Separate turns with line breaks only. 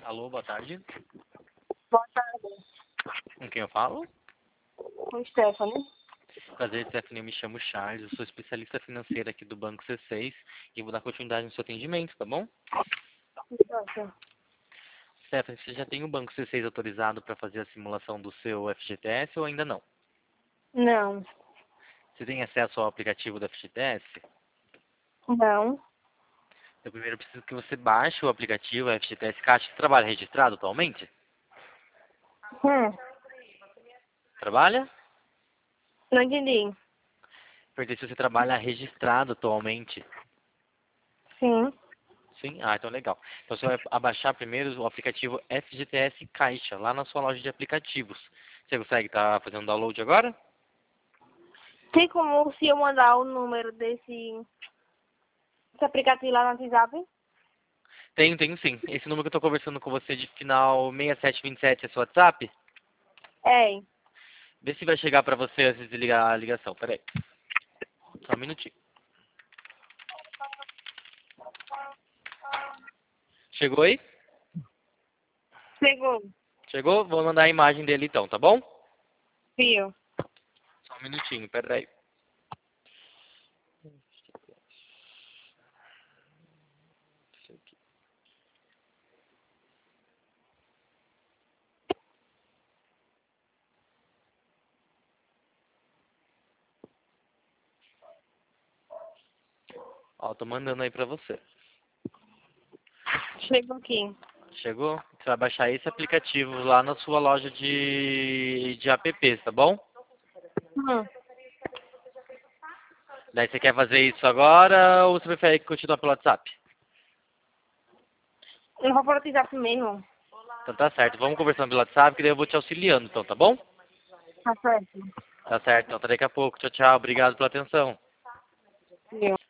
Alô, boa tarde.
Boa tarde.
Com quem eu falo?
Com Stephanie.
Prazer, Stephanie. Eu me chamo Charles. Eu sou especialista financeira aqui do Banco C6 e vou dar continuidade no seu atendimento, tá bom?
Nossa.
Stephanie, você já tem o Banco C6 autorizado para fazer a simulação do seu FGTS ou ainda não?
Não.
Você tem acesso ao aplicativo do FGTS?
Não.
Eu primeiro preciso que você baixe o aplicativo FGTS Caixa. Você trabalha registrado atualmente?
Hum.
Trabalha?
Não entendi.
Perguntei se você trabalha registrado atualmente.
Sim.
Sim? Ah, então legal. Então você vai abaixar primeiro o aplicativo FGTS Caixa, lá na sua loja de aplicativos. Você consegue estar fazendo download agora?
Tem como se eu mandar o número desse aplicativo lá no WhatsApp?
Tenho sim. Esse número que eu estou conversando com você de final 6727 é seu WhatsApp?
É.
Vê se vai chegar para você antes de ligar a ligação. Peraí. Só um minutinho. Chegou aí?
Chegou.
Chegou? Vou mandar a imagem dele então, tá bom?
Viu?
Só um minutinho, peraí. Ó, tô mandando aí pra você.
Chegou aqui.
Chegou? Você vai baixar esse aplicativo lá na sua loja de apps, tá bom?
Hum.
Daí você quer fazer isso agora ou você prefere continuar pelo WhatsApp?
Eu vou por WhatsApp mesmo.
Então tá certo. Vamos conversando pelo WhatsApp que daí eu vou te auxiliando então, tá bom?
Tá certo.
Tá certo. Então até daqui a pouco. Tchau, tchau. Obrigado pela atenção.
Viu?